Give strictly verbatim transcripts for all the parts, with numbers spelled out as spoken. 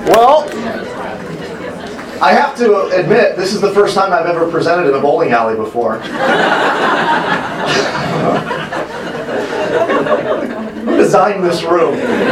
Well, I have to admit, this is the first time I've ever presented in a bowling alley before. Who designed this room?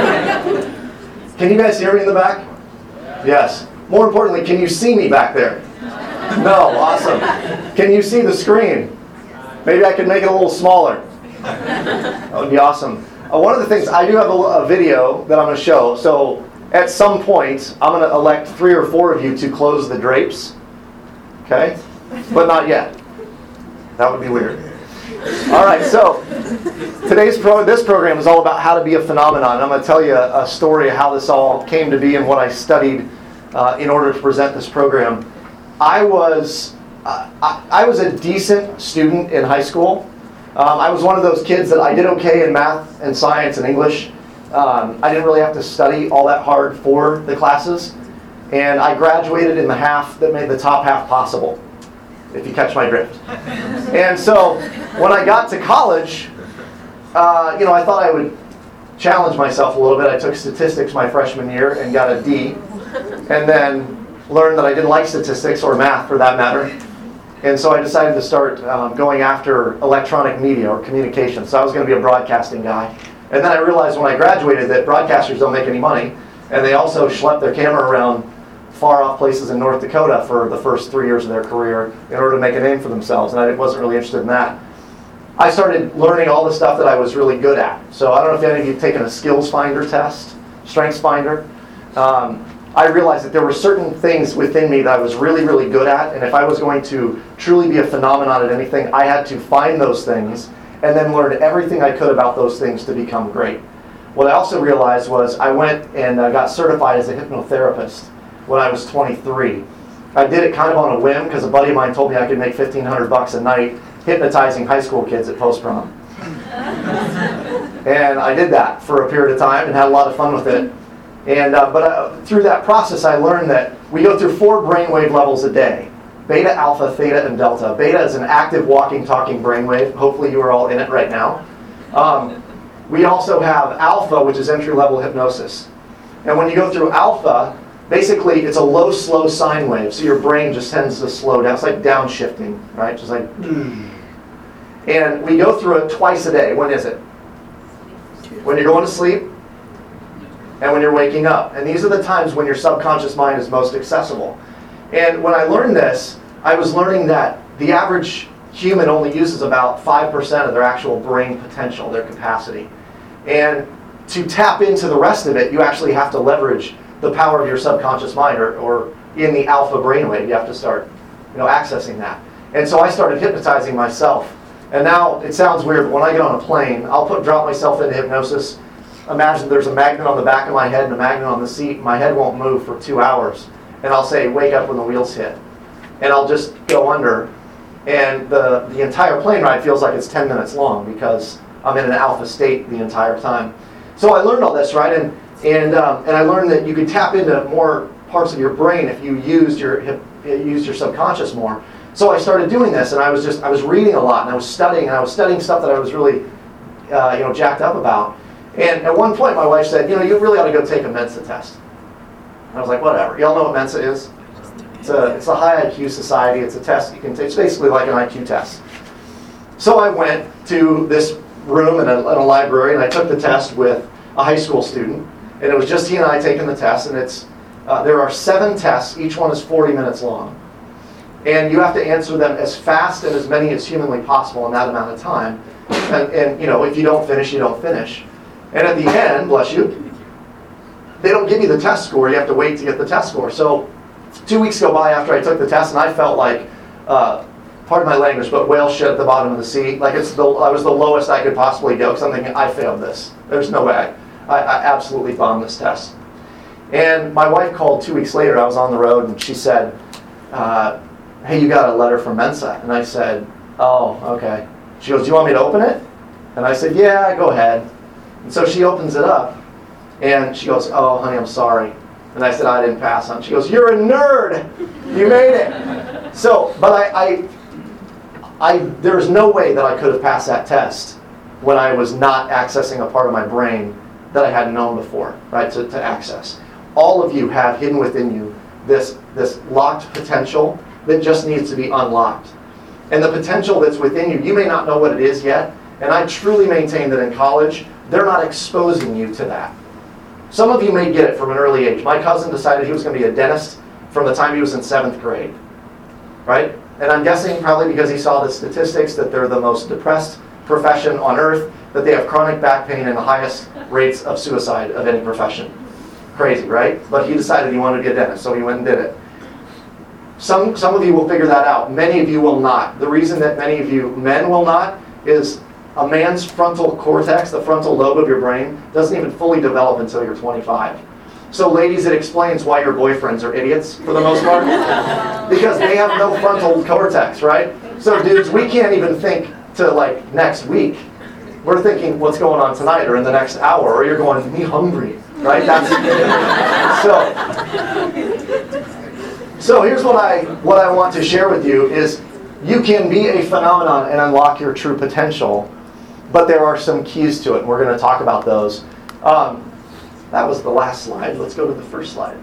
Can you guys hear me in the back? Yes. More importantly, can you see me back there? No, awesome. Can you see the screen? Maybe I could make it a little smaller. That would be awesome. Uh, one of the things, I do have a, a video that I'm going to show. So at some point, I'm going to elect three or four of you to close the drapes. Okay? But not yet. That would be weird. All right, so today's pro, this program is all about how to be a phenomenon. I'm going to tell you a, a story of how this all came to be and what I studied uh, in order to present this program. I was uh, I, I was a decent student in high school. Um, I was one of those kids that I did okay in math and science and English. Um, I didn't really have to study all that hard for the classes. And I graduated in the half that made the top half possible, if you catch my drift. And so when I got to college, uh, you know, I thought I would challenge myself a little bit. I took statistics my freshman year and got a D. And then learned that I didn't like statistics, or math for that matter. And so I decided to start um, going after electronic media or communication. So I was going to be a broadcasting guy. And then I realized when I graduated that broadcasters don't make any money. And they also schlep their camera around far off places in North Dakota for the first three years of their career in order to make a name for themselves. And I wasn't really interested in that. I started learning all the stuff that I was really good at. So I don't know if any of you have taken a skills finder test, strengths finder. Um, I realized that there were certain things within me that I was really, really good at, and if I was going to truly be a phenomenon at anything, I had to find those things and then learn everything I could about those things to become great. What I also realized was I went and uh, got certified as a hypnotherapist when I was twenty-three. I did it kind of on a whim because a buddy of mine told me I could make fifteen hundred bucks a night hypnotizing high school kids at post-prom. And I did that for a period of time and had a lot of fun with it. And uh, but uh, through that process, I learned that we go through four brainwave levels a day: beta, alpha, theta, and delta. Beta is an active, walking, talking brainwave. Hopefully, you are all in it right now. Um, we also have alpha, which is entry-level hypnosis. And when you go through alpha, basically it's a low, slow sine wave. So your brain just tends to slow down. It's like downshifting, right? Just like. And we go through it twice a day. When is it? When you're going to sleep. And when you're waking up. And these are the times when your subconscious mind is most accessible. And when I learned this, I was learning that the average human only uses about five percent of their actual brain potential, their capacity. And to tap into the rest of it, you actually have to leverage the power of your subconscious mind, or, or in the alpha brainwave, you have to start you know, accessing that. And so I started hypnotizing myself. And now, it sounds weird, but when I get on a plane, I'll put drop myself into hypnosis. Imagine there's a magnet on the back of my head and a magnet on the seat. My head won't move for two hours. And I'll say, wake up when the wheels hit. And I'll just go under. And the, the entire plane ride feels like it's ten minutes long because I'm in an alpha state the entire time. So I learned all this, right? And and um, and I learned that you could tap into more parts of your brain if you used your hip, used your subconscious more. So I started doing this, and I was just I was reading a lot, and I was studying, and I was studying stuff that I was really uh, you know jacked up about. And at one point, my wife said, you know, you really ought to go take a Mensa test. And I was like, whatever. Y'all know what Mensa is? It's a, it's a high I Q society. It's a test you can take. It's basically like an I Q test. So I went to this room in a, in a library, and I took the test with a high school student. And it was just he and I taking the test. And it's uh, there are seven tests. Each one is forty minutes long. And you have to answer them as fast and as many as humanly possible in that amount of time. And, and you know, if you don't finish, you don't finish. And at the end, bless you, they don't give you the test score. You have to wait to get the test score. So two weeks go by after I took the test, and I felt like, uh, pardon my language, but whale shit at the bottom of the sea. Like it's the, I was the lowest I could possibly go, because I'm thinking, I failed this. There's no way. I, I absolutely bombed this test. And my wife called two weeks later. I was on the road, and she said, uh, hey, you got a letter from Mensa. And I said, oh, okay. She goes, do you want me to open it? And I said, yeah, go ahead. And so she opens it up, and she goes, oh, honey, I'm sorry. And I said, I didn't pass on. She goes, you're a nerd. You made it. So, but I, I, I, there's no way that I could have passed that test when I was not accessing a part of my brain that I hadn't known before, right, to, to access. all of you have hidden within you this, this locked potential that just needs to be unlocked. And the potential that's within you, you may not know what it is yet, and I truly maintain that in college, they're not exposing you to that. Some of you may get it from an early age. My cousin decided he was going to be a dentist from the time he was in seventh grade, right? And I'm guessing probably because he saw the statistics that they're the most depressed profession on earth, that they have chronic back pain and the highest rates of suicide of any profession. Crazy, right? But he decided he wanted to be a dentist, so he went and did it. Some, some of you will figure that out. Many of you will not. The reason that many of you men will not is a man's frontal cortex, the frontal lobe of your brain, doesn't even fully develop until you're twenty-five. So ladies, it explains why your boyfriends are idiots for the most part. Because they have no frontal cortex, right? So dudes, we can't even think to like next week. We're thinking what's going on tonight or in the next hour, or you're going, me hungry, right? That's so. So here's what I what I want to share with you is you can be a phenomenon and unlock your true potential, but there are some keys to it, and we're going to talk about those. Um, that was the last slide. Let's go to the first slide.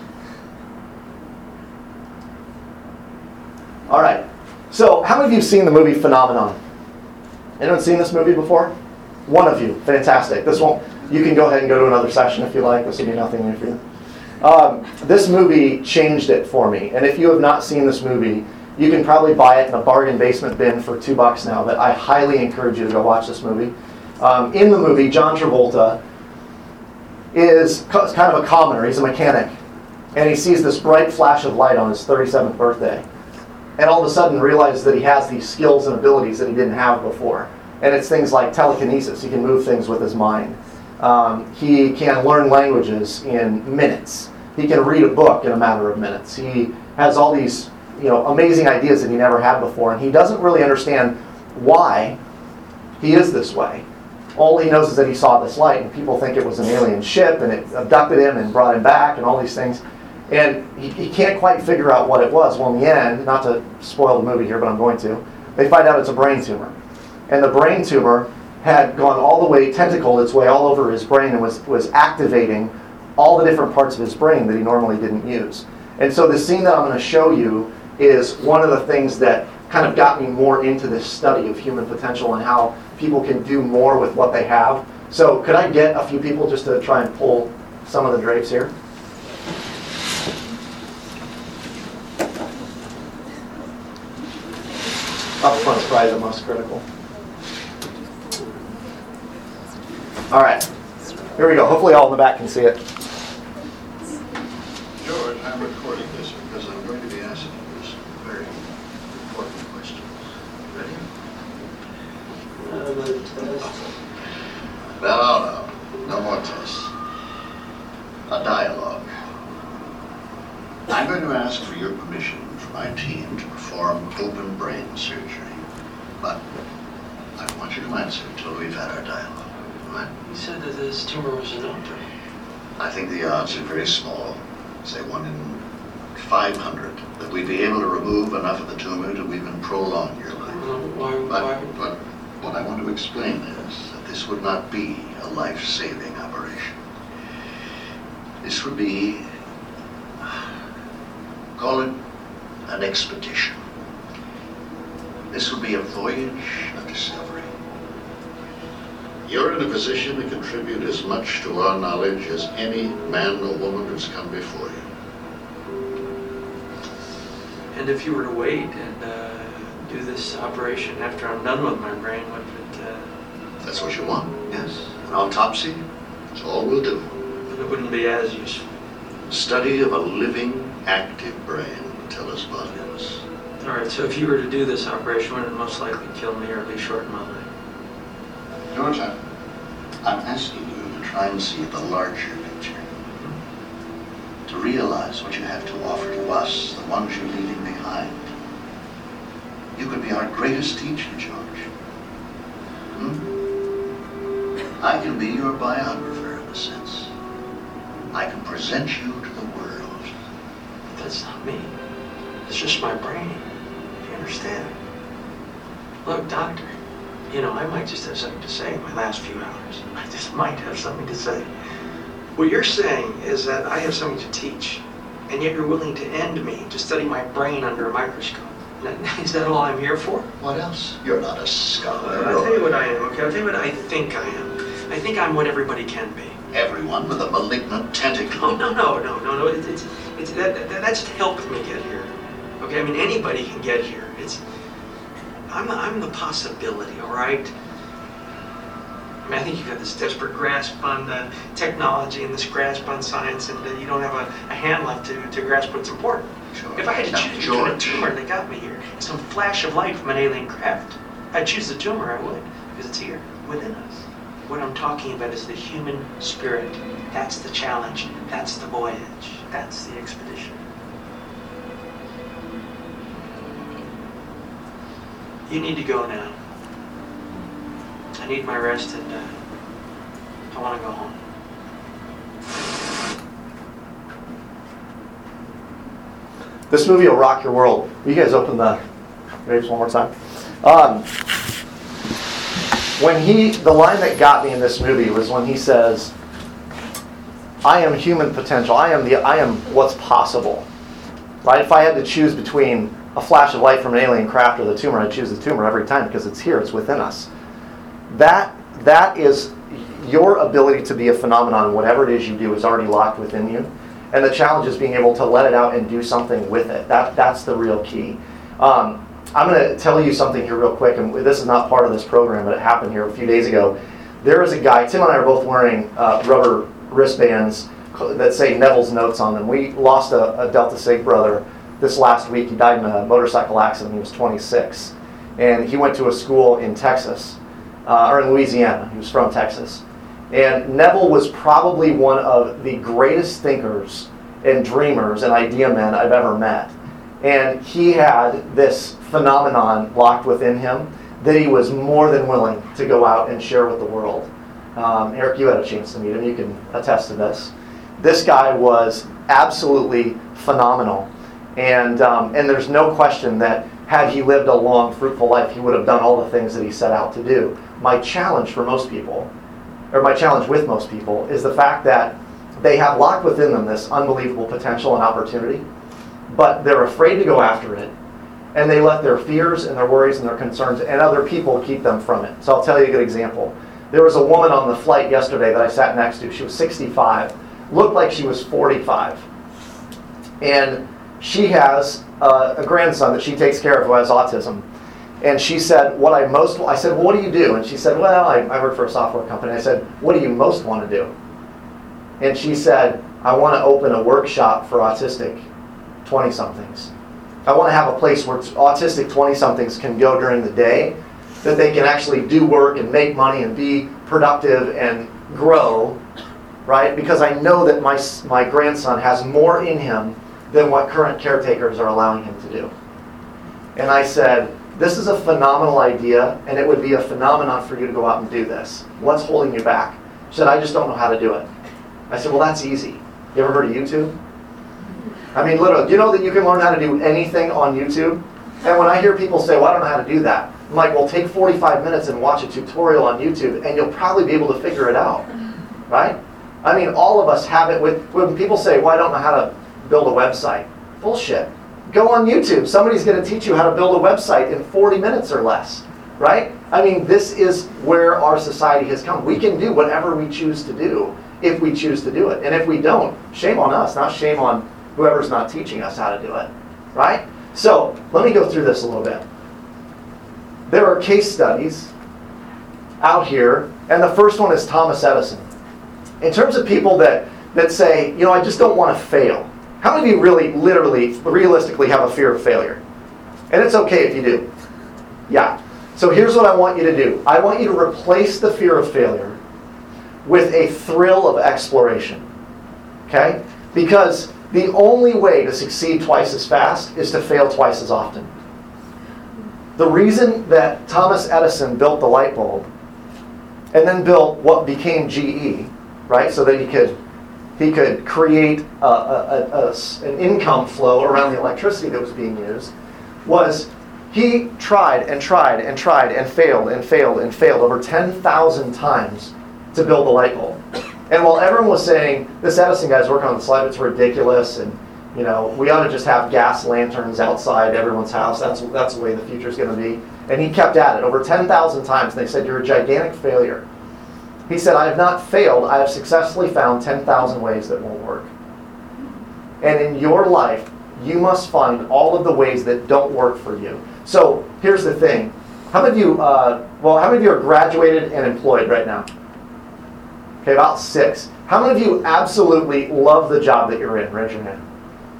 All right. So how many of you have seen the movie Phenomenon? Anyone seen this movie before? One of you. Fantastic. This won't. You can go ahead and go to another session if you like. This will be nothing new for you. Um, this movie changed it for me. And if you have not seen this movie, you can probably buy it in a bargain basement bin for two bucks now. But I highly encourage you to go watch this movie. Um, in the movie, John Travolta is co- kind of a commoner. He's a mechanic. And he sees this bright flash of light on his thirty-seventh birthday. And all of a sudden realizes that he has these skills and abilities that he didn't have before. And it's things like telekinesis. He can move things with his mind. Um, he can learn languages in minutes. He can read a book in a matter of minutes. He has all these, you know, amazing ideas that he never had before. And he doesn't really understand why he is this way. All he knows is that he saw this light, and people think it was an alien ship, and it abducted him and brought him back, and all these things. And he, he can't quite figure out what it was. Well, in the end, not to spoil the movie here, but I'm going to, they find out it's a brain tumor. And the brain tumor had gone all the way, tentacled its way all over his brain and was, was activating all the different parts of his brain that he normally didn't use. And so the scene that I'm going to show you is one of the things that kind of got me more into this study of human potential and how people can do more with what they have. So could I get a few people just to try and pull some of the drapes here? Up front is probably the most critical. All right, here we go. Hopefully all in the back can see it. George, I'm recording this because I'm going to be asking you some very important questions. Ready? No, no, no more tests. A dialogue. I'm going to ask for your permission for my team to perform open brain surgery. But I want you to answer until we've had our dialogue. Right? You said that this tumor was an doctor. I think the odds are very small, say one in five hundred, that we'd be able to remove enough of the tumor to even prolong your life. Well, why, But, why? but what I want to explain is that this would not be a life-saving operation. This would be, call it an expedition. This would be a voyage of discovery. You're in a position to contribute as much to our knowledge as any man or woman who's come before you. And if you were to wait and uh, do this operation after I'm done with my brain, what would it, uh, That's what you want, yes? An autopsy? That's all we'll do. it wouldn't be as useful. Study of a living, active brain will tell us volumes. All right, so if you were to do this operation, would it most likely kill me or at least shorten my life? George, I'm, I'm asking you to try and see the larger picture. To realize what you have to offer to us, the ones you're leaving behind. You could be our greatest teacher, George. Hmm? I can be your biographer in a sense. I can present you to the world. But that's not me. It's just my brain. Do you understand? Look, doctor, you know, I might just have something to say in my last few hours. I just might have something to say. What you're saying is that I have something to teach, and yet you're willing to end me to study my brain under a microscope. Is that all I'm here for? What else? You're not a scholar. I'll tell you what I am, okay? I'll tell you what I think I am. I think I'm what everybody can be. Everyone with a malignant tentacle. Oh, no, no, no, no, no. It's, it's, it's that, that, that's helped me get here. Okay, I mean, anybody can get here. It's, I'm the, I'm the possibility, all right? I mean, I think you've got this desperate grasp on uh, technology and this grasp on science, and uh, you don't have a, a hand left to, to grasp what's important. Sure. If I had to Now, choose between a George. tumor that got me here and some flash of light from an alien craft, I'd choose the tumor, I would, because it's here, within us. What I'm talking about is the human spirit. That's the challenge. That's the voyage. That's the expedition. You need to go now. I need my rest, and uh, I want to go home. This movie will rock your world. Will you guys open the grapes one more time? Um, when he, the line that got me in this movie was when he says, "I am human potential. I am the. I am what's possible." Right? If I had to choose between a flash of light from an alien craft or the tumor, I'd choose the tumor every time because it's here. It's within us. That that is your ability to be a phenomenon. Whatever it is you do is already locked within you. And the challenge is being able to let it out and do something with it. That That's the real key. Um, I'm going to tell you something here real quick, and this is not part of this program, but it happened here a few days ago. There is a guy, Tim and I are both wearing uh, rubber wristbands that say Neville's Notes on them. We lost a, a Delta Sig brother this last week. He died in a motorcycle accident. He was twenty-six. And he went to a school in Texas, uh, or in Louisiana. He was from Texas. And Neville was probably one of the greatest thinkers and dreamers and idea men I've ever met. And he had this phenomenon locked within him that he was more than willing to go out and share with the world. Um, Eric, you had a chance to meet him. You can attest to this. This guy was absolutely phenomenal. And, um, and there's no question that had he lived a long, fruitful life, he would have done all the things that he set out to do. My challenge for most people, or my challenge with most people, is the fact that they have locked within them this unbelievable potential and opportunity, but they're afraid to go after it, and they let their fears and their worries and their concerns and other people keep them from it. So I'll tell you a good example. There was a woman on the flight yesterday that I sat next to. She was sixty-five, looked like she was forty-five, and she has uh, a grandson that she takes care of who has autism. And she said, what I most, I said, well, what do you do? And she said, well, I, I work for a software company. I said, what do you most want to do? And she said, I want to open a workshop for autistic twenty-somethings. I want to have a place where autistic twenty-somethings can go during the day, that they can actually do work and make money and be productive and grow, right? Because I know that my, my grandson has more in him than what current caretakers are allowing him to do. And I said, this is a phenomenal idea, and it would be a phenomenon for you to go out and do this. What's holding you back? She said, I just don't know how to do it. I said, well, that's easy. You ever heard of YouTube? I mean, literally, do you know that you can learn how to do anything on YouTube? And when I hear people say, well, I don't know how to do that, I'm like, well, take forty-five minutes and watch a tutorial on YouTube, and you'll probably be able to figure it out, right? I mean, all of us have it with, when people say, well, I don't know how to build a website. Bullshit. Go on YouTube. Somebody's going to teach you how to build a website in forty minutes or less, right? I mean, this is where our society has come. We can do whatever we choose to do if we choose to do it. And if we don't, shame on us, not shame on whoever's not teaching us how to do it, right? So let me go through this a little bit. There are case studies out here, and the first one is Thomas Edison. In terms of people that, that say, you know, I just don't want to fail. How many of you really, literally, realistically have a fear of failure? And it's okay if you do. Yeah. So here's what I want you to do. I want you to replace the fear of failure with a thrill of exploration. Okay? Because the only way to succeed twice as fast is to fail twice as often. The reason that Thomas Edison built the light bulb and then built what became G E, right, so that he could he could create a, a, a, a, an income flow around the electricity that was being used, was he tried and tried and tried and failed and failed and failed over ten thousand times to build the light bulb. And while everyone was saying, this Edison guy's working on the slide, it's ridiculous, and you know, we ought to just have gas lanterns outside everyone's house, that's, that's the way the future's going to be. And he kept at it over ten thousand times, and they said, you're a gigantic failure. He said, I have not failed, I have successfully found ten thousand ways that won't work. And in your life, you must find all of the ways that don't work for you. So here's the thing. How many of you, uh, well, how many of you are graduated and employed right now? Okay, about six. How many of you absolutely love the job that you're in? Raise your hand.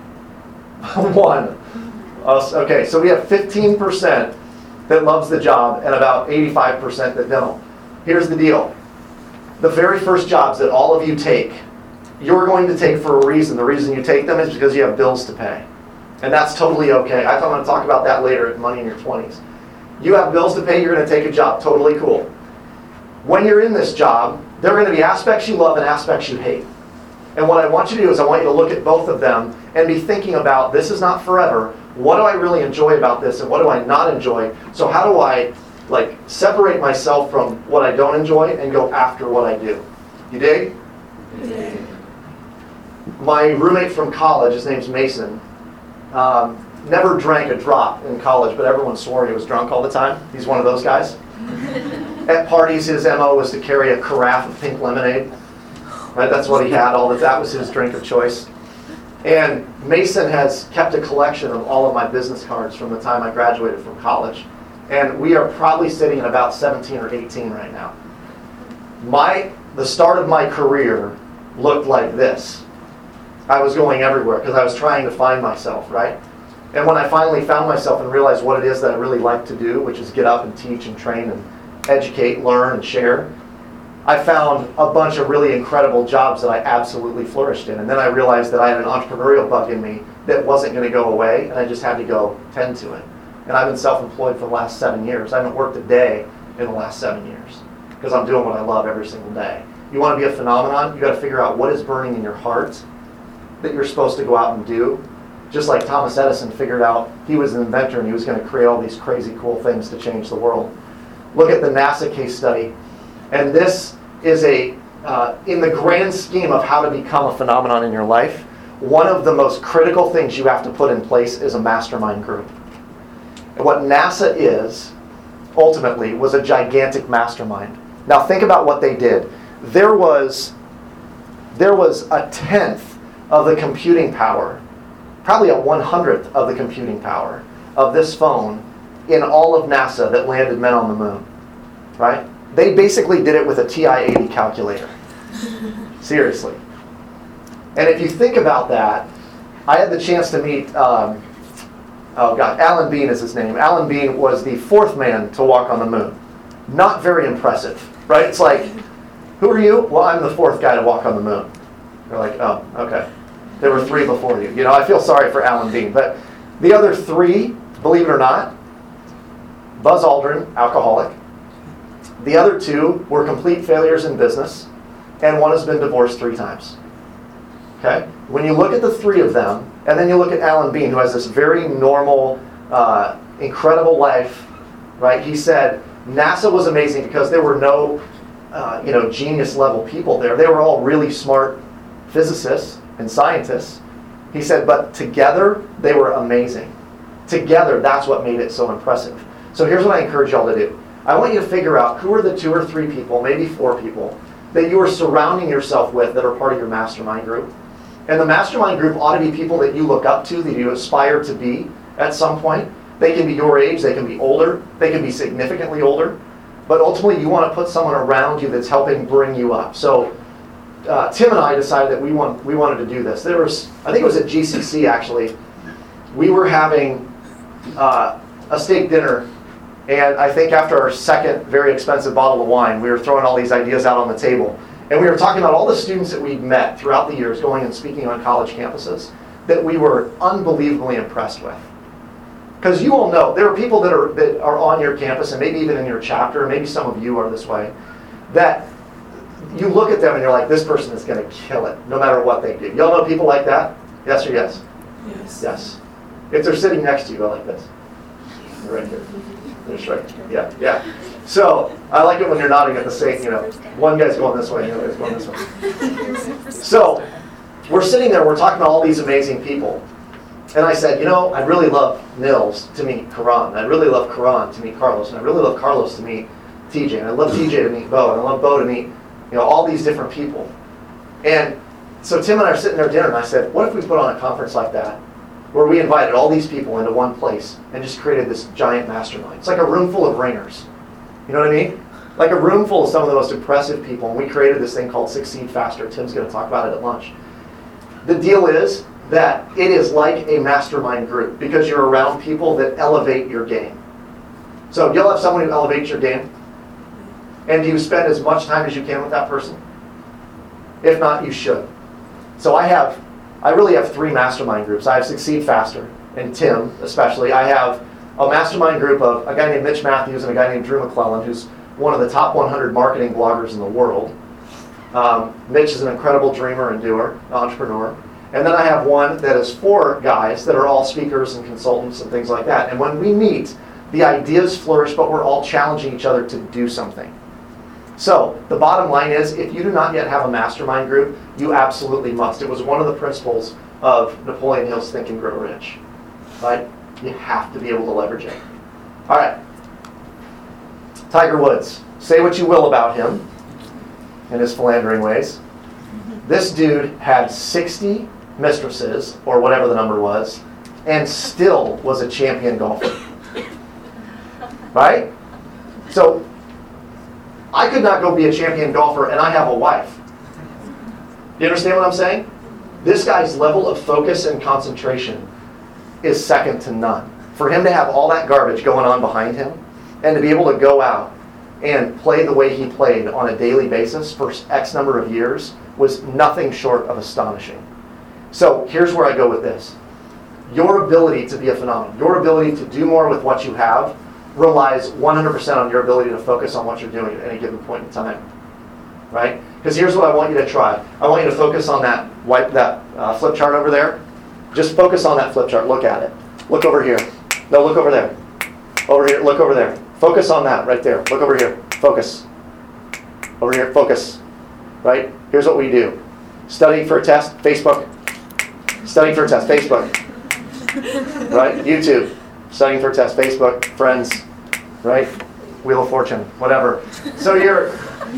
One. Okay, so we have fifteen percent that loves the job and about eighty-five percent that don't. Here's the deal. The very first jobs that all of you take, you're going to take for a reason. The reason you take them is because you have bills to pay. And that's totally okay. I'm going to talk about that later at Money in Your twenties. You have bills to pay, you're going to take a job. Totally cool. When you're in this job, there are going to be aspects you love and aspects you hate. And what I want you to do is I want you to look at both of them and be thinking about, this is not forever. What do I really enjoy about this and what do I not enjoy? So how do I like separate myself from what I don't enjoy and go after what I do? You dig? Yeah. My roommate from college, his name's Mason, um, never drank a drop in college, but everyone swore he was drunk all the time. He's one of those guys. At parties, his M O was to carry a carafe of pink lemonade. Right? That's what he had. All that. That was his drink of choice. And Mason has kept a collection of all of my business cards from the time I graduated from college. And we are probably sitting at about seventeen or eighteen right now. My the start of my career looked like this. I was going everywhere because I was trying to find myself, right? And when I finally found myself and realized what it is that I really like to do, which is get up and teach and train and educate, learn, and share, I found a bunch of really incredible jobs that I absolutely flourished in. And then I realized that I had an entrepreneurial bug in me that wasn't going to go away, and I just had to go tend to it. And I've been self-employed for the last seven years. I haven't worked a day in the last seven years because I'm doing what I love every single day. You want to be a phenomenon? You got to figure out what is burning in your heart that you're supposed to go out and do. Just like Thomas Edison figured out he was an inventor and he was going to create all these crazy cool things to change the world. Look at the NASA case study. And this is a, uh, in the grand scheme of how to become a phenomenon in your life, one of the most critical things you have to put in place is a mastermind group. And what NASA is, ultimately, was a gigantic mastermind. Now think about what they did. There was, there was a tenth of the computing power, probably a one hundredth of the computing power of this phone in all of NASA that landed men on the moon, right? They basically did it with a T I eighty calculator. Seriously. And if you think about that, I had the chance to meet, um, oh God, Alan Bean is his name. Alan Bean was the fourth man to walk on the moon. Not very impressive, right? It's like, who are you? Well, I'm the fourth guy to walk on the moon. They're like, oh, okay. There were three before you. You know, I feel sorry for Alan Bean. But the other three, believe it or not, Buzz Aldrin, alcoholic. The other two were complete failures in business, and one has been divorced three times. Okay? When you look at the three of them, and then you look at Alan Bean, who has this very normal, uh, incredible life, right? He said NASA was amazing because there were no, uh, you know, genius level people there. They were all really smart physicists and scientists. He said, but together they were amazing. Together, that's what made it so impressive. So here's what I encourage y'all to do. I want you to figure out who are the two or three people, maybe four people, that you are surrounding yourself with that are part of your mastermind group. And the mastermind group ought to be people that you look up to, that you aspire to be at some point. They can be your age, they can be older, they can be significantly older. But ultimately, you want to put someone around you that's helping bring you up. So uh, Tim and I decided that we want we wanted to do this. There was, I think it was at G C C actually, we were having uh, a steak dinner. And I think after our second very expensive bottle of wine, we were throwing all these ideas out on the table. And we were talking about all the students that we'd met throughout the years going and speaking on college campuses that we were unbelievably impressed with. Because you all know, there are people that are that are on your campus, and maybe even in your chapter, maybe some of you are this way, that you look at them and you're like, this person is going to kill it, no matter what they do. Y'all know people like that? Yes or yes? Yes. Yes. If they're sitting next to you, go like this. They're right here. They're just right. Yeah, yeah. So I like it when you're nodding at the same, you know, one guy's going this way, the other guy's going this way. So we're sitting there, we're talking to all these amazing people. And I said, you know, I'd really love Nils to meet Karan. I'd really love Karan to meet Carlos. And I'd really love Carlos to meet T J. And I'd love T J to meet Bo. And I'd love Bo to meet, you know, all these different people. And so Tim and I are sitting there at dinner, and I said, what if we put on a conference like that, where we invited all these people into one place and just created this giant mastermind? It's like a room full of ringers. You know what I mean? Like a room full of some of the most impressive people. And we created this thing called Succeed Faster. Tim's going to talk about it at lunch. The deal is that it is like a mastermind group because you're around people that elevate your game. So you'll have someone who elevates your game. And do you spend as much time as you can with that person? If not, you should. So I have, I really have three mastermind groups. I have Succeed Faster, and Tim especially. I have a mastermind group of a guy named Mitch Matthews and a guy named Drew McClellan, who's one of the top one hundred marketing bloggers in the world. Um, Mitch is an incredible dreamer and doer, entrepreneur. And then I have one that is four guys that are all speakers and consultants and things like that. And when we meet, the ideas flourish, but we're all challenging each other to do something. So the bottom line is, if you do not yet have a mastermind group, you absolutely must. It was one of the principles of Napoleon Hill's Think and Grow Rich. Right? You have to be able to leverage it. All right. Tiger Woods. Say what you will about him and his philandering ways. This dude had sixty mistresses, or whatever the number was, and still was a champion golfer. Right? So, I could not go be a champion golfer, and I have a wife. You understand what I'm saying? This guy's level of focus and concentration is second to none. For him to have all that garbage going on behind him, and to be able to go out and play the way he played on a daily basis for X number of years was nothing short of astonishing. So here's where I go with this. Your ability to be a phenomenon, your ability to do more with what you have, relies one hundred percent on your ability to focus on what you're doing at any given point in time. Right? Because here's what I want you to try. I want you to focus on that wipe that uh, flip chart over there. Just focus on that flip chart. Look at it. Look over here. No, look over there. Over here. Look over there. Focus on that right there. Look over here. Focus. Over here. Focus. Right? Here's what we do. Studying for a test. Facebook. Studying for a test. Facebook. Right? YouTube. Studying for a test. Facebook. Friends. Right? Wheel of Fortune. Whatever. So you're...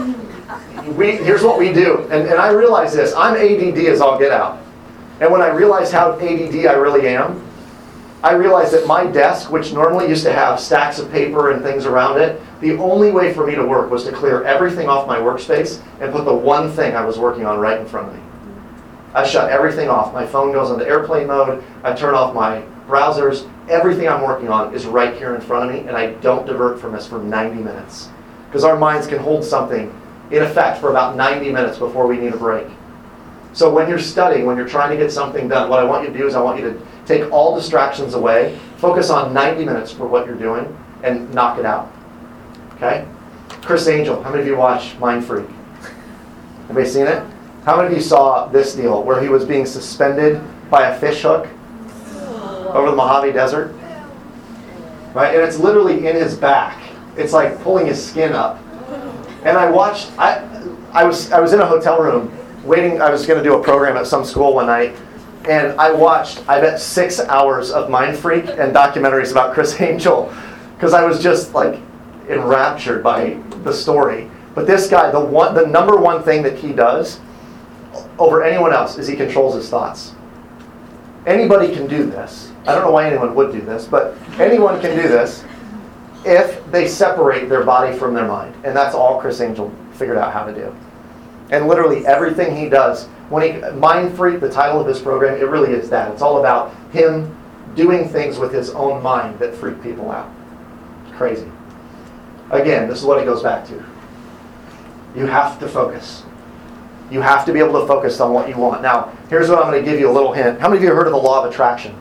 We, here's what we do. And, and I realize this. I'm A D D as all get out. And when I realized how A D D I really am, I realized that my desk, which normally used to have stacks of paper and things around it, the only way for me to work was to clear everything off my workspace and put the one thing I was working on right in front of me. I shut everything off. My phone goes into airplane mode. I turn off my browsers. Everything I'm working on is right here in front of me, and I don't divert from this for ninety minutes. Because our minds can hold something in effect for about ninety minutes before we need a break. So when you're studying, when you're trying to get something done, what I want you to do is I want you to take all distractions away, focus on ninety minutes for what you're doing, and knock it out. Okay? Chris Angel, how many of you watched Mind Freak? Anybody seen it? How many of you saw this deal where he was being suspended by a fish hook over the Mojave Desert? Right? And it's literally in his back. It's like pulling his skin up. And I watched, I, I was I was in a hotel room waiting, I was going to do a program at some school one night, and I watched, I bet, six hours of Mind Freak and documentaries about Chris Angel, because I was just like enraptured by the story. But this guy, the one, the number one thing that he does over anyone else is he controls his thoughts. Anybody can do this. I don't know why anyone would do this, but anyone can do this if they separate their body from their mind. And that's all Chris Angel figured out how to do. And literally everything he does, when he, Mind Freak, the title of his program, it really is that. It's all about him doing things with his own mind that freak people out. Crazy. Again, this is what it goes back to. You have to focus. You have to be able to focus on what you want. Now, here's what I'm going to give you a little hint. How many of you have heard of the law of attraction?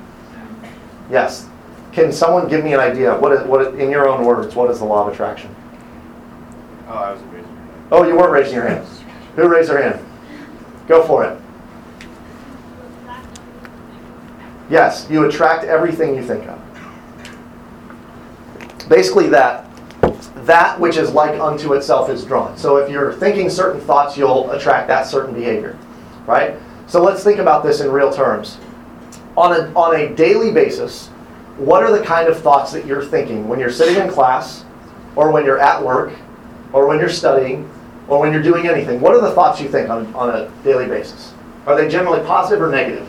Yes. Can someone give me an idea? What is, what is, in your own words, what is the law of attraction? Oh, I wasn't raising my hand. Oh, you weren't raising your hand. Who raised their hand? Go for it. Yes, you attract everything you think of. basically that that which is like unto itself is drawn. So if you're thinking certain thoughts, you'll attract that certain behavior, right? So let's think about this in real terms. On a, on a daily basis, what are the kind of thoughts that you're thinking when you're sitting in class, or when you're at work, or when you're studying, or when you're doing anything? What are the thoughts you think on, on a daily basis? Are they generally positive or negative?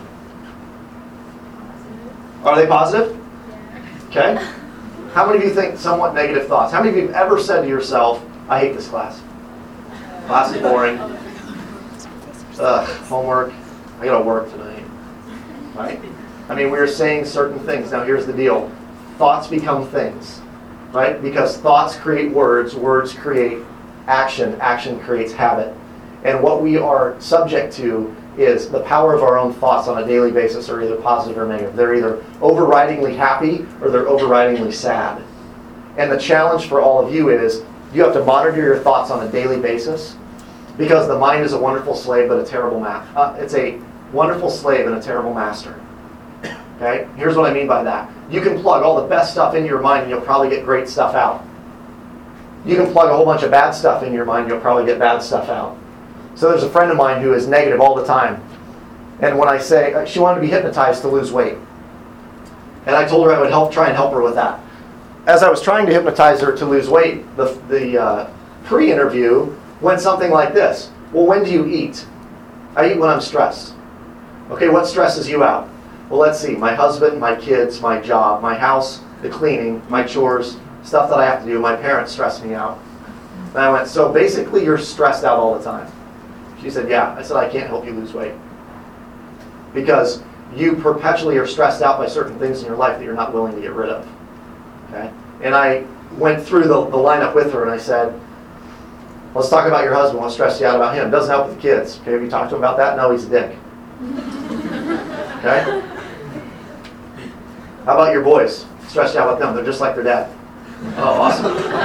Are they positive? Okay. How many of you think somewhat negative thoughts? How many of you have ever said to yourself, I hate this class. Class is boring. Ugh, homework. I gotta work tonight. Right? I mean, we're saying certain things. Now here's the deal. Thoughts become things. Right? Because thoughts create words. Words create action. Action creates habit. And what we are subject to is the power of our own thoughts on a daily basis are either positive or negative. They're either overridingly happy or they're overridingly sad. And the challenge for all of you is you have to monitor your thoughts on a daily basis, because the mind is a wonderful slave but a terrible master. Uh, it's a wonderful slave and a terrible master. Okay? Here's what I mean by that. You can plug all the best stuff into your mind and you'll probably get great stuff out. You can plug a whole bunch of bad stuff in your mind and you'll probably get bad stuff out. So there's a friend of mine who is negative all the time. And when I say, she wanted to be hypnotized to lose weight. And I told her I would help try and help her with that. As I was trying to hypnotize her to lose weight, the, the uh, pre-interview went something like this. Well, when do you eat? I eat when I'm stressed. Okay, what stresses you out? Well, let's see. My husband, my kids, my job, my house, the cleaning, my chores, stuff that I have to do. My parents stress me out. And I went, so basically you're stressed out all the time. She said, yeah. I said, I can't help you lose weight. Because you perpetually are stressed out by certain things in your life that you're not willing to get rid of. Okay? And I went through the, the lineup with her and I said, let's talk about your husband. What stressed you out about him? Doesn't help with the kids. Okay, have you talked to him about that? No, he's a dick. Okay? How about your boys? Stressed you out about them? They're just like their dad. Oh, awesome.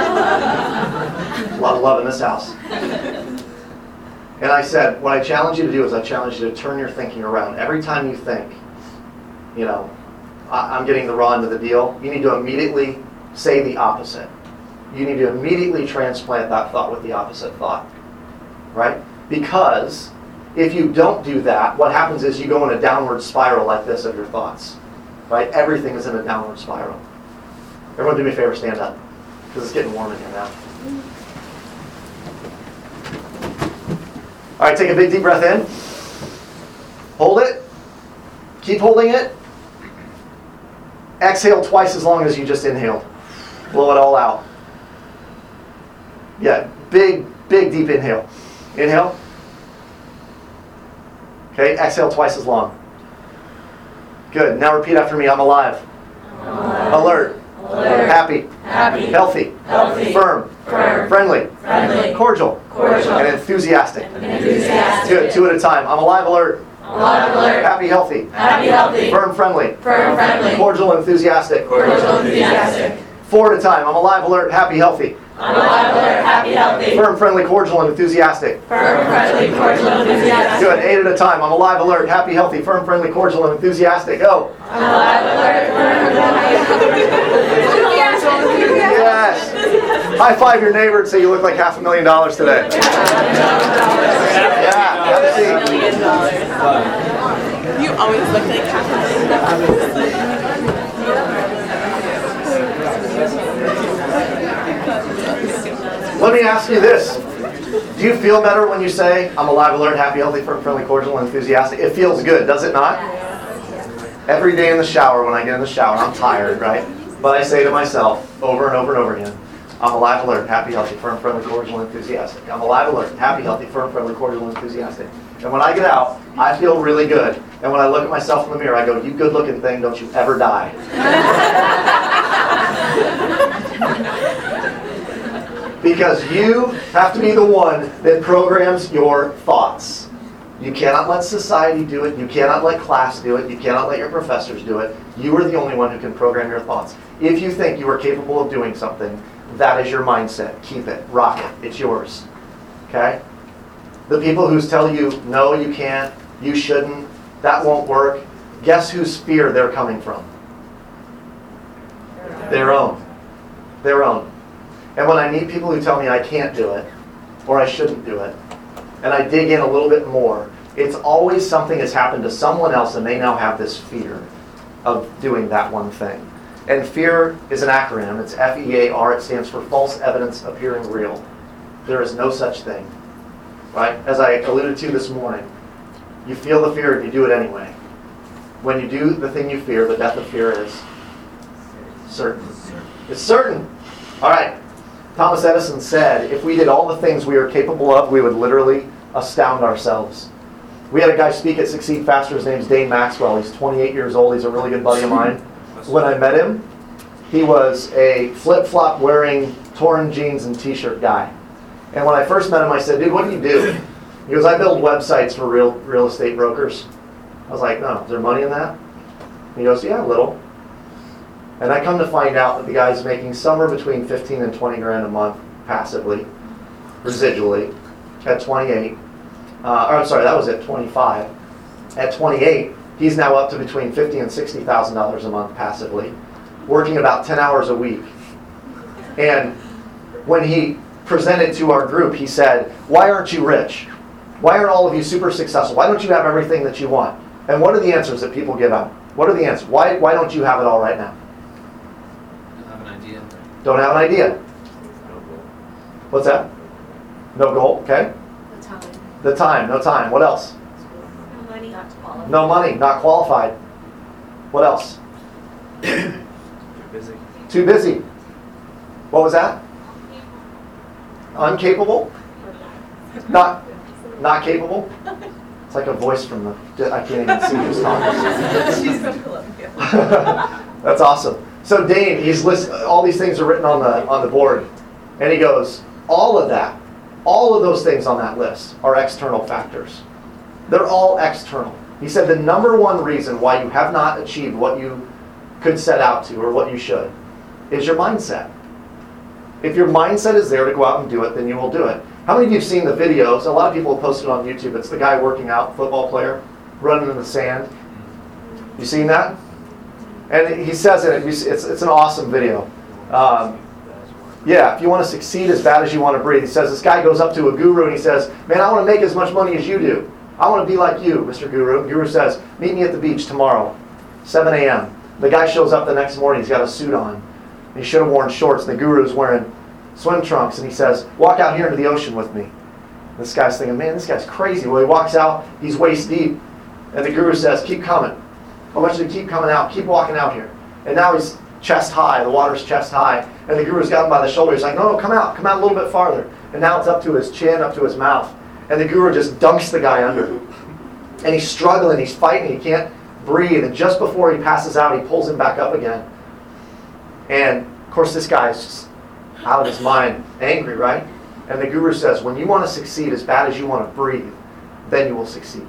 A lot of love in this house. And I said, what I challenge you to do is I challenge you to turn your thinking around. Every time you think, you know, I- I'm getting the raw end of the deal, you need to immediately say the opposite. You need to immediately transplant that thought with the opposite thought. Right? Because if you don't do that, what happens is you go in a downward spiral like this of your thoughts. Right? Everything is in a downward spiral. Everyone do me a favor, stand up. Because it's getting warm in here now. All right, take a big deep breath in. Hold it. Keep holding it. Exhale twice as long as you just inhaled. Blow it all out. Yeah, big, big deep inhale. Inhale. Okay, exhale twice as long. Good. Now repeat after me. I'm alive. I'm alive. Alert. Alert. Happy. Happy. Healthy. Healthy. Firm. Firm. Friendly. Friendly. Cordial. Cordial. And enthusiastic. Enthusiastic. Two, two at a time. I'm alive, alert. I'm alive, alert. Happy, healthy. Happy, healthy. Firm, friendly. Firm, friendly. Cordial, enthusiastic. Cordial, enthusiastic. Four at a time. I'm alive, alert, happy, healthy. I'm alive, alert. Happy, healthy. Firm, friendly, cordial, and enthusiastic. Firm, friendly, cordial, enthusiastic. Good. Eight at a time. I'm alive, alert, happy, healthy, firm, friendly, cordial, and enthusiastic. Go. I'm alive, alert. Yes. High five your neighbor and say you look like half a million dollars today. Yeah. Have a seat. You always look like half a million dollars. Let me ask you this. Do you feel better when you say, I'm alive, alert, happy, healthy, firm, friendly, cordial, and enthusiastic? It feels good, does it not? Every day in the shower, when I get in the shower, I'm tired, right? But I say to myself, over and over and over again, I'm alive, alert, happy, healthy, firm, friendly, cordial, and enthusiastic. I'm alive, alert, happy, healthy, firm, friendly, cordial, and enthusiastic. And when I get out, I feel really good. And when I look at myself in the mirror, I go, you good-looking thing, don't you ever die. Because you have to be the one that programs your thoughts. You cannot let society do it. You cannot let class do it. You cannot let your professors do it. You are the only one who can program your thoughts. If you think you are capable of doing something, that is your mindset. Keep it. Rock it. It's yours. Okay? The people who tell you, no, you can't, you shouldn't, that won't work, guess whose fear they're coming from? Their own. their own. And when I meet people who tell me I can't do it, or I shouldn't do it, and I dig in a little bit more, it's always something has happened to someone else and they now have this fear of doing that one thing. And fear is an acronym. It's F E A R. It stands for false evidence appearing real. There is no such thing. Right? As I alluded to this morning, you feel the fear and you do it anyway. When you do the thing you fear, the death of fear is certain. It's certain. All right. Thomas Edison said, if we did all the things we are capable of, we would literally astound ourselves. We had a guy speak at Succeed Faster. His name's Dane Maxwell. He's twenty-eight years old. He's a really good buddy of mine. When I met him, he was a flip-flop wearing torn jeans and t-shirt guy. And when I first met him, I said, dude, what do you do? He goes, I build websites for real real estate brokers. I was like, no, is there money in that? And he goes, yeah, a little. And I come to find out that the guy's making somewhere between fifteen and twenty grand a month passively, residually, at twenty-eight. Uh, or I'm sorry, that was at twenty-five. At twenty-eight, he's now up to between fifty and sixty thousand dollars a month passively, working about ten hours a week. And when he presented to our group, he said, why aren't you rich? Why aren't all of you super successful? Why don't you have everything that you want? And what are the answers that people give out? What are the answers? Why, why don't you have it all right now? Don't have an idea. Don't have an idea. What's that? No goal, okay. The time. The time, no time. What else? No money, not qualified. No money, not qualified. What else? Too busy. Too busy. What was that? Uncapable? Not not capable? It's like a voice from the, I can't even see who's talking. She's from Columbia. That's awesome. So Dane, he's list, all these things are written on the on the board. And he goes, all of that, all of those things on that list are external factors. They're all external. He said the number one reason why you have not achieved what you could set out to or what you should is your mindset. If your mindset is there to go out and do it, then you will do it. How many of you have seen the videos? A lot of people have posted on YouTube. It's the guy working out, football player, running in the sand. You seen that? And he says it, it's, it's an awesome video. Um, yeah, if you want to succeed as bad as you want to breathe. He says this guy goes up to a guru and he says, man, I want to make as much money as you do. I want to be like you, Mister Guru. Guru says, meet me at the beach tomorrow, seven a.m. The guy shows up the next morning. He's got a suit on. He should have worn shorts. And the guru's wearing swim trunks. And he says, walk out here into the ocean with me. This guy's thinking, man, this guy's crazy. Well, he walks out. He's waist deep. And the guru says, keep coming. I want you to keep coming out. Keep walking out here. And now he's chest high. The water's chest high. And the guru's got him by the shoulder. He's like, no, no, come out. Come out a little bit farther. And now it's up to his chin, up to his mouth. And the guru just dunks the guy under. And he's struggling. He's fighting. He can't breathe. And just before he passes out, he pulls him back up again. And, of course, this guy's just out of his mind, angry, right? And the guru says, when you want to succeed as bad as you want to breathe, then you will succeed.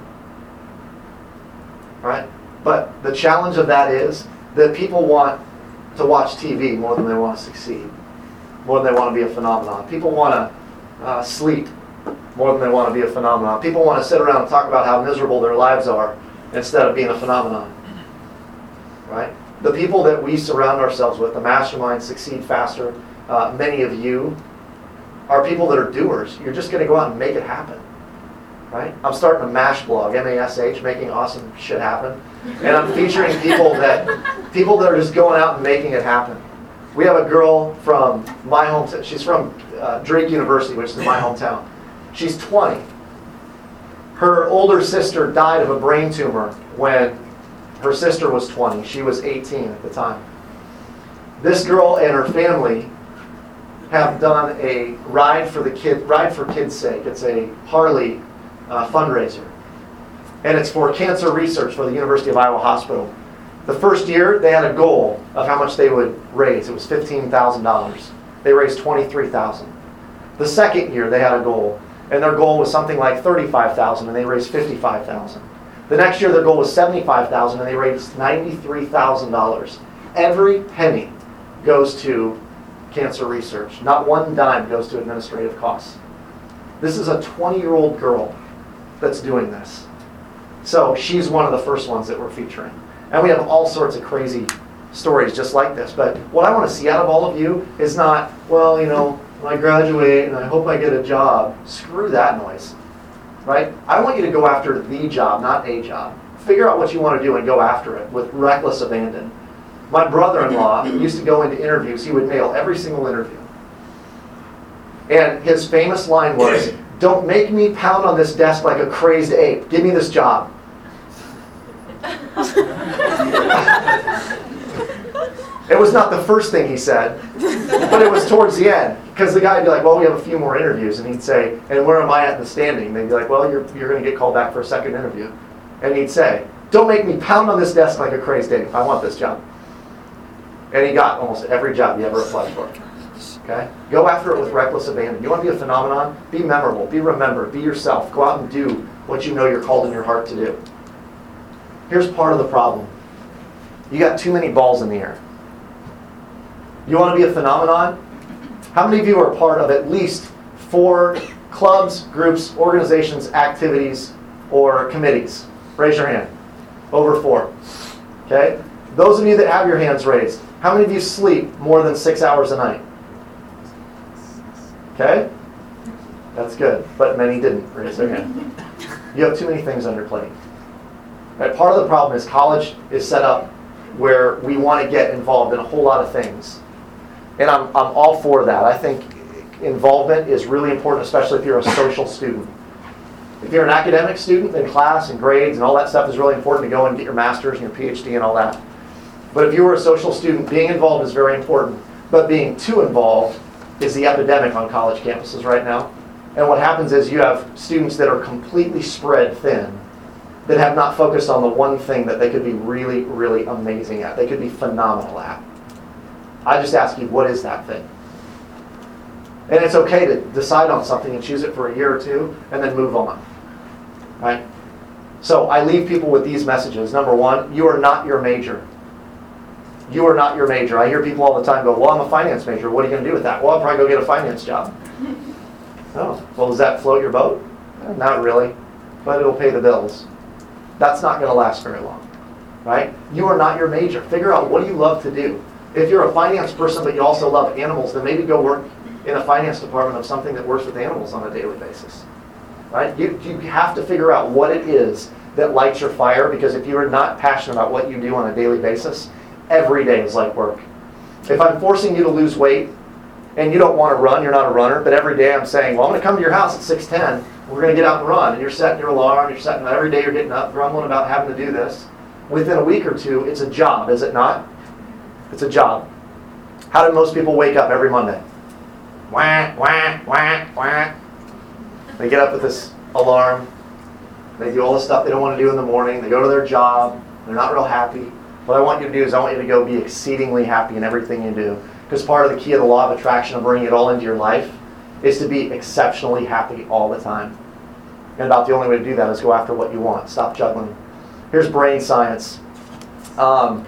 All right? But the challenge of that is that people want to watch T V more than they want to succeed, more than they want to be a phenomenon. People want to uh, sleep more than they want to be a phenomenon. People want to sit around and talk about how miserable their lives are instead of being a phenomenon. Right? The people that we surround ourselves with, the mastermind, Succeed Faster, uh, many of you, are people that are doers. You're just going to go out and make it happen. Right? I'm starting a MASH blog, M A S H, making awesome shit happen. And I'm featuring people that people that are just going out and making it happen. We have a girl from my hometown. She's from uh, Drake University, which is my hometown. She's twenty. Her older sister died of a brain tumor when her sister was twenty. She was eighteen at the time. This girl and her family have done a ride for the kid, ride for kids' sake. It's a Harley uh, fundraiser, and it's for cancer research for the University of Iowa Hospital. The first year, they had a goal of how much they would raise. It was fifteen thousand dollars. They raised twenty-three thousand dollars. The second year, they had a goal, and their goal was something like thirty-five thousand dollars, and they raised fifty-five thousand dollars. The next year, their goal was seventy-five thousand dollars, and they raised ninety-three thousand dollars. Every penny goes to cancer research. Not one dime goes to administrative costs. This is a twenty-year-old girl that's doing this. So she's one of the first ones that we're featuring. And we have all sorts of crazy stories just like this. But what I want to see out of all of you is not, well, you know, when I graduate and I hope I get a job. Screw that noise, right? I want you to go after the job, not a job. Figure out what you want to do and go after it with reckless abandon. My brother-in-law used to go into interviews. He would nail every single interview. And his famous line was, "Don't make me pound on this desk like a crazed ape. Give me this job." It was not the first thing he said, but it was towards the end. Because the guy would be like, well, we have a few more interviews. And he'd say, and where am I at in the standing? They'd be like, well, you're, you're going to get called back for a second interview. And he'd say, don't make me pound on this desk like a crazed ape. I want this job. And he got almost every job he ever applied for. Okay? Go after it with reckless abandon. You want to be a phenomenon? Be memorable. Be remembered. Be yourself. Go out and do what you know you're called in your heart to do. Here's part of the problem. You got too many balls in the air. You want to be a phenomenon? How many of you are part of at least four clubs, groups, organizations, activities, or committees? Raise your hand. Over four. Okay? Those of you that have your hands raised, how many of you sleep more than six hours a night? Okay? That's good. But many didn't raise their hand. You have too many things on your plate. Right? Part of the problem is college is set up where we want to get involved in a whole lot of things. And I'm, I'm all for that. I think involvement is really important, especially if you're a social student. If you're an academic student, then class and grades and all that stuff is really important to go and get your master's and your P H D and all that. But if you were a social student, being involved is very important. But being too involved is the epidemic on college campuses right now. And what happens is you have students that are completely spread thin, that have not focused on the one thing that they could be really, really amazing at. They could be phenomenal at. I just ask you, what is that thing? And it's okay to decide on something and choose it for a year or two and then move on. Right? So I leave people with these messages. Number one, you are not your major. You are not your major. I hear people all the time go, well, I'm a finance major. What are you going to do with that? Well, I'll probably go get a finance job. Oh, well, does that float your boat? Not really, but it'll pay the bills. That's not going to last very long. Right? You are not your major. Figure out, what do you love to do? If you're a finance person but you also love animals, then maybe go work in a finance department of something that works with animals on a daily basis. Right? You, you have to figure out what it is that lights your fire, because if you are not passionate about what you do on a daily basis, every day is like work. If I'm forcing you to lose weight and you don't want to run, you're not a runner, but every day I'm saying, well, I'm going to come to your house at six ten, we're going to get out and run, and you're setting your alarm, you're setting, every day you're getting up, grumbling about having to do this. Within a week or two, it's a job, is it not? It's a job. How do most people wake up every Monday? Wah, wah, wah, wah. They get up with this alarm. They do all the stuff they don't want to do in the morning. They go to their job. They're not real happy. What I want you to do is I want you to go be exceedingly happy in everything you do. Because part of the key of the law of attraction of bringing it all into your life is to be exceptionally happy all the time. And about the only way to do that is go after what you want. Stop juggling. Here's brain science. Um,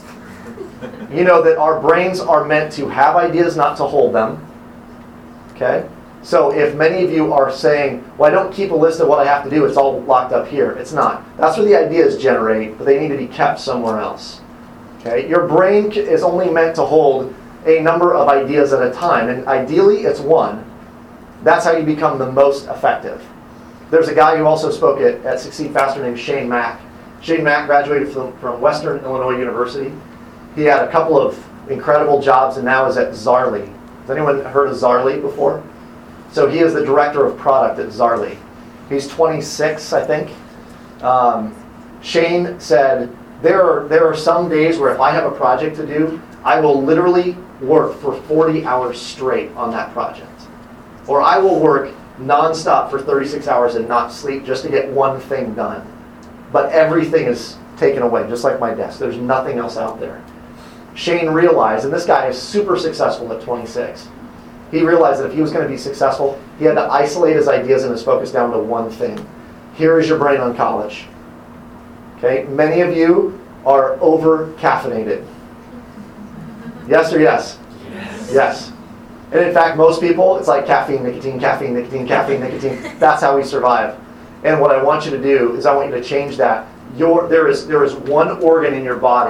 you know that our brains are meant to have ideas, not to hold them. Okay? So if many of you are saying, well, I don't keep a list of what I have to do, it's all locked up here. It's not. That's where the ideas generate, but they need to be kept somewhere else. Okay? Your brain is only meant to hold a number of ideas at a time, and ideally it's one. That's how you become the most effective. There's a guy who also spoke at, at Succeed Faster named Shane Mack. Shane Mack graduated from, from Western Illinois University. He had a couple of incredible jobs and now is at Zarly. Has anyone heard of Zarly before? So he is the director of product at Zarly. He's twenty-six, I think. Um, Shane said, there are, there are some days where if I have a project to do, I will literally work for forty hours straight on that project. Or I will work nonstop for thirty-six hours and not sleep just to get one thing done. But everything is taken away, just like my desk. There's nothing else out there. Shane realized, and this guy is super successful at twenty-six, he realized that if he was going to be successful, he had to isolate his ideas and his focus down to one thing. Here is your brain on college. Okay, many of you are over-caffeinated. Yes or yes? Yes. Yes. And in fact, most people, it's like caffeine, nicotine, caffeine, nicotine, caffeine, nicotine. That's how we survive. And what I want you to do is I want you to change that. Your, there is, there is one organ in your body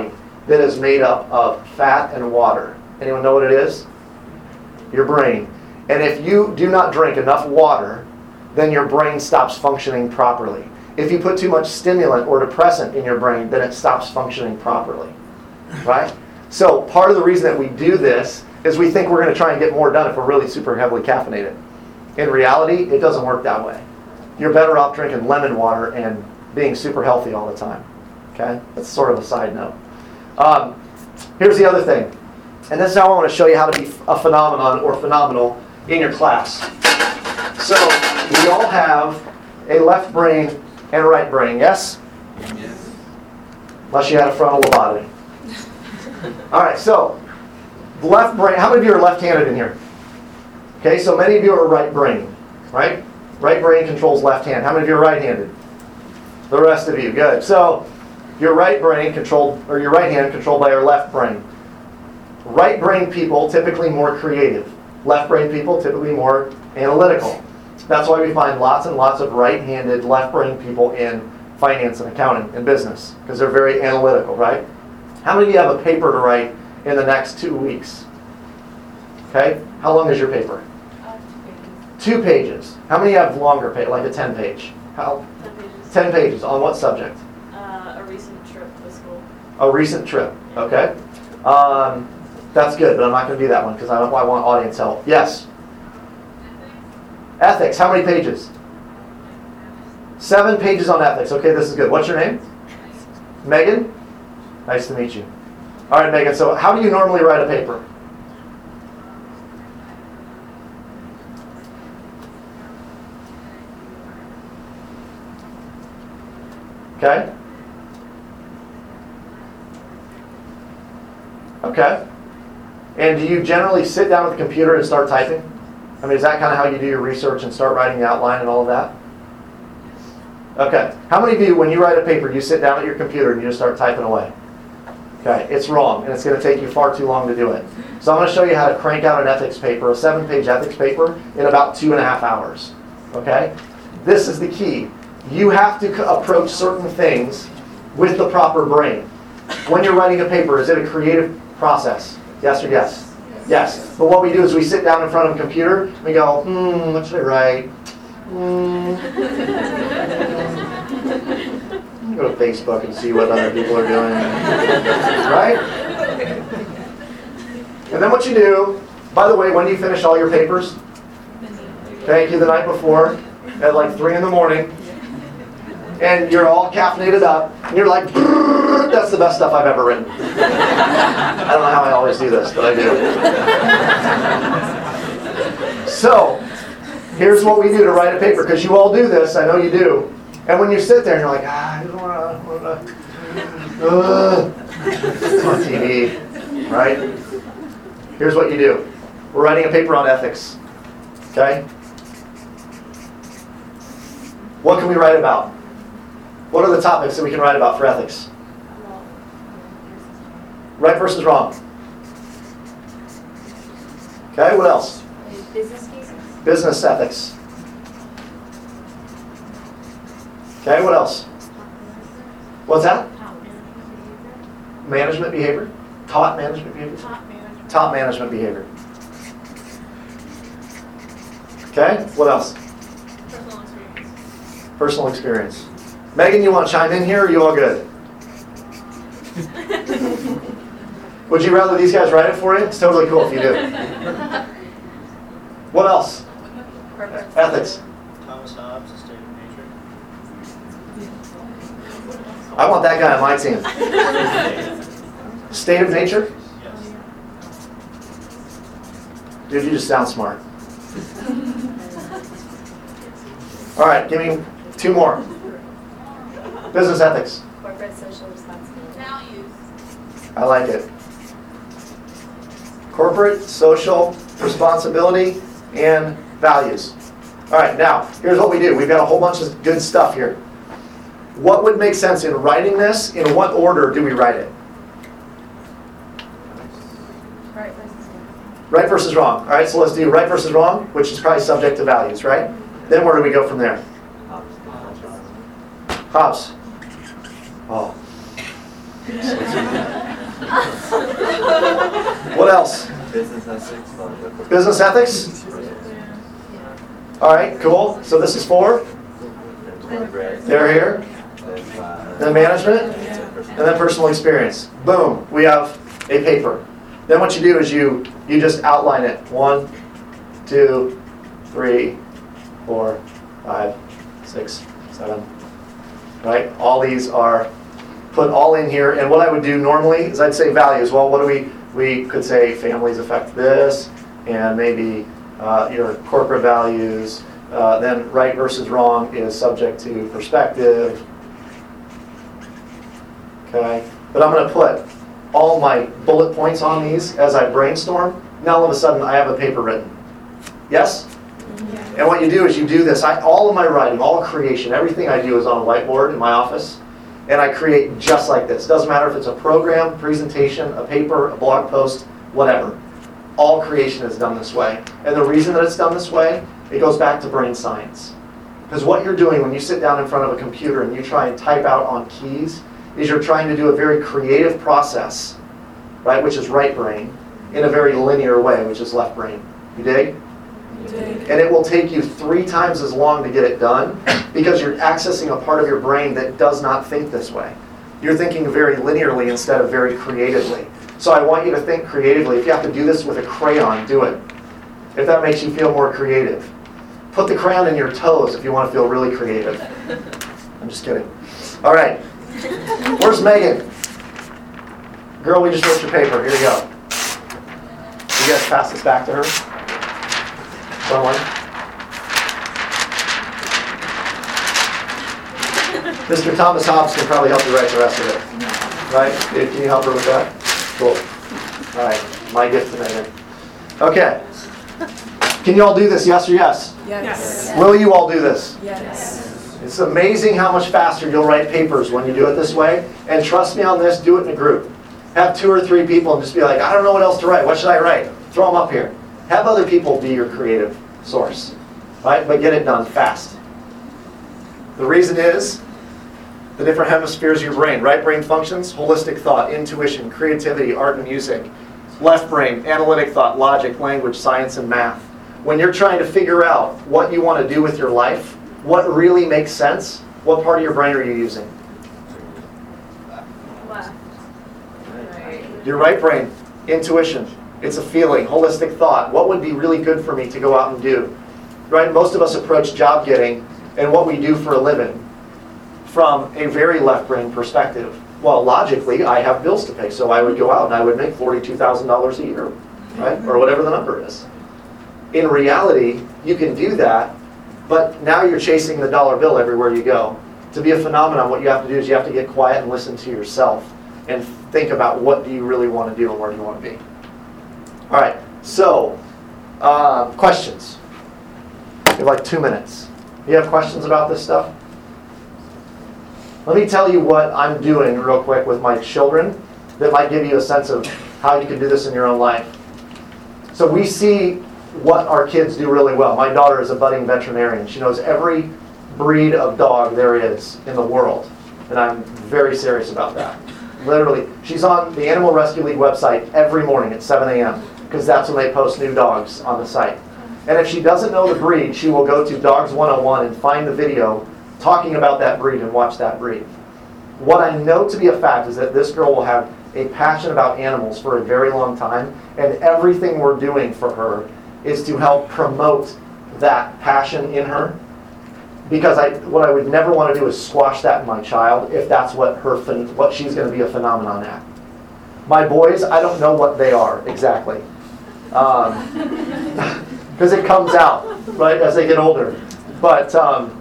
that is made up of fat and water. Anyone know what it is? Your brain. And if you do not drink enough water, then your brain stops functioning properly. If you put too much stimulant or depressant in your brain, then it stops functioning properly. Right? So part of the reason that we do this is we think we're going to try and get more done if we're really super heavily caffeinated. In reality, it doesn't work that way. You're better off drinking lemon water and being super healthy all the time. Okay? That's sort of a side note. Um, here's the other thing. And this is how I want to show you how to be a phenomenon or phenomenal in your class. So we all have a left brain and a right brain, yes? Yes. Unless you had a frontal lobotomy. All right, so the left brain, how many of you are left-handed in here? Okay, so many of you are right brain, right? Right brain controls left hand. How many of you are right-handed? The rest of you, good. So your right brain controlled, or your right hand controlled by your left brain. Right brain people typically more creative. Left brain people typically more analytical. That's why we find lots and lots of right-handed, left brain people in finance and accounting and business, because they're very analytical, right? How many of you have a paper to write in the next two weeks? Okay, how long is your paper? Uh, two pages. Two pages. How many have longer paper, like a ten page? How? Ten pages. Ten pages. On what subject? Uh, a recent trip to school. A recent trip. Okay. Um, that's good, but I'm not going to do that one because I, I want audience help. Yes? Ethics. How many pages? Seven pages on ethics. Okay, this is good. What's your name? Megan? Nice to meet you. All right, Megan, so how do you normally write a paper? Okay? Okay. And do you generally sit down at the computer and start typing? I mean, is that kind of how you do your research and start writing the outline and all of that? Okay. How many of you, when you write a paper, you sit down at your computer and you just start typing away? Okay. It's wrong, and it's going to take you far too long to do it. So I'm going to show you how to crank out an ethics paper, a seven-page ethics paper, in about two and a half hours. Okay? This is the key. You have to approach certain things with the proper brain. When you're writing a paper, is it a creative process? Yes or yes? Yes. But what we do is we sit down in front of a computer and we go, hmm, what should I write? Hmm. Go to Facebook and see what other people are doing. Right? And then what you do, by the way, when do you finish all your papers? Thank you, the night before at like three in the morning. And you're all caffeinated up, and you're like, that's the best stuff I've ever written. I don't know how I always do this, but I do. So, here's what we do to write a paper, because you all do this, I know you do. And when you sit there and you're like, ah, I don't want to, uh, it's on T V, right? Here's what you do. We're writing a paper on ethics, okay? What can we write about? What are the topics that we can write about for ethics? Right versus wrong. Okay, what else? Business cases. Business ethics. Okay, what else? What's that? Management behavior? Taught management behavior? Top management. Top management behavior. Okay, what else? Personal experience. Personal experience. Megan, you want to chime in here, or are you all good? Would you rather these guys write it for you? It's totally cool if you do. What else? Perfect. Ethics. Thomas Hobbes, The State of Nature. I want that guy on my team. State of nature? Yes. Dude, you just sound smart. All right, give me two more. Business ethics. Corporate social responsibility. Values. I like it. Corporate, social, responsibility, and values. All right, now, here's what we do. We've got a whole bunch of good stuff here. What would make sense in writing this? In what order do we write it? Right versus wrong. Right versus wrong. All right, so let's do right versus wrong, which is probably subject to values, right? Then where do we go from there? Hobbes. Oh. What else? Business ethics. uh, Business ethics? All right, cool. So this is four. Progress. They're here. Then, uh, Then management. And then personal experience. Boom, we have a paper. Then what you do is you you just outline it. One, two, three, four, five, six, seven. Right? All these are put all in here. And what I would do normally is I'd say values. Well, what do we, we could say families affect this, and maybe uh, your corporate values. Uh, then right versus wrong is subject to perspective. Okay, but I'm going to put all my bullet points on these as I brainstorm. Now all of a sudden I have a paper written. Yes? And what you do is you do this. I, all of my writing, all creation, everything I do is on a whiteboard in my office. And I create just like this. Doesn't matter if it's a program, presentation, a paper, a blog post, whatever. All creation is done this way. And the reason that it's done this way, it goes back to brain science. Because what you're doing when you sit down in front of a computer and you try and type out on keys, is you're trying to do a very creative process, right, which is right brain, in a very linear way, which is left brain. You dig? And it will take you three times as long to get it done because you're accessing a part of your brain that does not think this way. You're thinking very linearly instead of very creatively. So I want you to think creatively. If you have to do this with a crayon, do it. If that makes you feel more creative. Put the crayon in your toes if you want to feel really creative. I'm just kidding. All right. Where's Megan? Girl, we just wrote your paper. Here you go. You guys pass this back to her? Someone? Mister Thomas Hobbs can probably help you write the rest of it. Right? Can you help her with that? Cool. All right. My gift to Megan. Okay. Can you all do this? Yes or yes? Yes. Will you all do this? Yes. It's amazing how much faster you'll write papers when you do it this way. And trust me on this, do it in a group. Have two or three people and just be like, I don't know what else to write. What should I write? Throw them up here. Have other people be your creative source. Right? But get it done fast. The reason is the different hemispheres of your brain. Right brain functions, holistic thought, intuition, creativity, art and music. Left brain, analytic thought, logic, language, science, and math. When you're trying to figure out what you want to do with your life, what really makes sense, what part of your brain are you using? Left. Your right brain, intuition. It's a feeling, holistic thought. What would be really good for me to go out and do? Right? Most of us approach job getting and what we do for a living from a very left brain perspective. Well, logically, I have bills to pay, so I would go out and I would make forty-two thousand dollars a year, right? Or whatever the number is. In reality, you can do that, but now you're chasing the dollar bill everywhere you go. To be a phenomenon, what you have to do is you have to get quiet and listen to yourself and think about what do you really want to do and where do you want to be. All right, so uh, questions. You have like two minutes. You have questions about this stuff? Let me tell you what I'm doing real quick with my children that might give you a sense of how you can do this in your own life. So we see what our kids do really well. My daughter is a budding veterinarian. She knows every breed of dog there is in the world. And I'm very serious about that. Literally, she's on the Animal Rescue League website every morning at seven a.m. because that's when they post new dogs on the site. And if she doesn't know the breed, she will go to Dogs one oh one and find the video talking about that breed and watch that breed. What I know to be a fact is that this girl will have a passion about animals for a very long time, and everything we're doing for her is to help promote that passion in her. Because I, what I would never want to do is squash that in my child if that's what her, what she's going to be a phenomenon at. My boys, I don't know what they are exactly, because um, it comes out right as they get older. But um,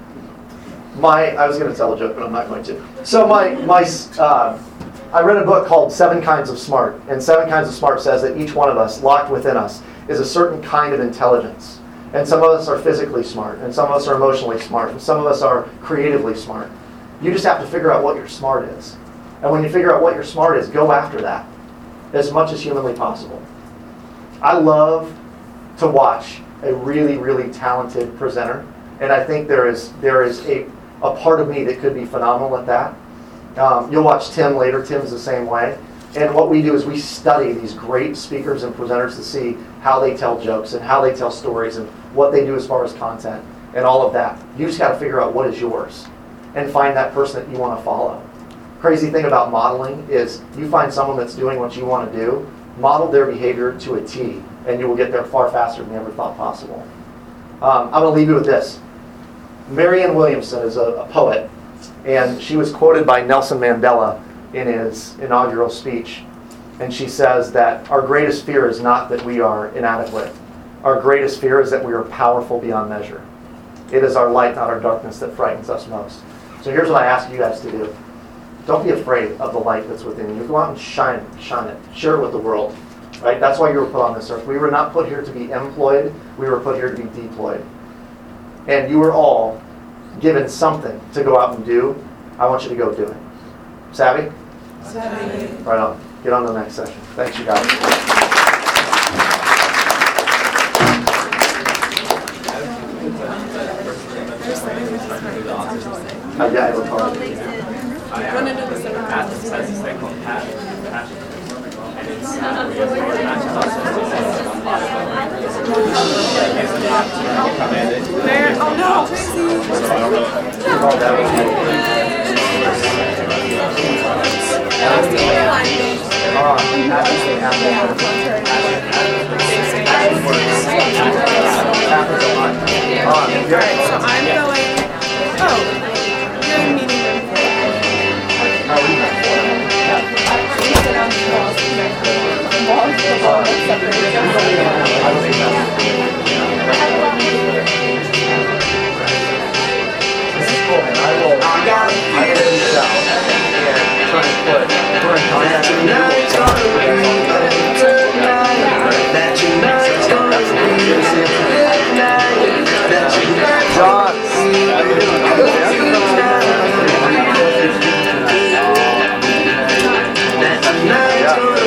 my, I was going to tell a joke, but I'm not going to. So my, my, uh, I read a book called Seven Kinds of Smart, and Seven Kinds of Smart says that each one of us, locked within us, is a certain kind of intelligence. And some of us are physically smart, and some of us are emotionally smart, and some of us are creatively smart. You just have to figure out what your smart is. And when you figure out what your smart is, go after that as much as humanly possible. I love to watch a really, really talented presenter, and I think there is there is a, a part of me that could be phenomenal at that. Um, you'll watch Tim later. Tim's the same way. And what we do is we study these great speakers and presenters to see how they tell jokes and how they tell stories and what they do as far as content and all of that. You just got to figure out what is yours and find that person that you want to follow. Crazy thing about modeling is you find someone that's doing what you want to do, model their behavior to a T, and you will get there far faster than you ever thought possible. Um, I'm going to leave you with this. Marianne Williamson is a, a poet, and she was quoted by Nelson Mandela in his inaugural speech. And she says that our greatest fear is not that we are inadequate. Our greatest fear is that we are powerful beyond measure. It is our light, not our darkness, that frightens us most. So here's what I ask you guys to do. Don't be afraid of the light that's within you. Go out and shine it, shine it. Share it with the world. Right? That's why you were put on this earth. We were not put here to be employed. We were put here to be deployed. And you were all given something to go out and do. I want you to go do it. Savvy? Savvy. Right on. Get on to the next session. Thanks, you guys. Uh, yeah, I have a card. I want to do the same. Has this thing called passion. Passion. And it's uh, we have four matches also. Where? Oh no, Tracy. So I don't know. Oh, that was That was the airline thing. Oh, obviously happens. Happens a lot. Oh, Alright, so I'm going. Oh, you're in meeting room four. how are you? We sit on the walls. The walls, the walls are separated. I don't think that. This is cool, man. I will. I got it. I will reach out and try and put. We're in contact with John. Yeah.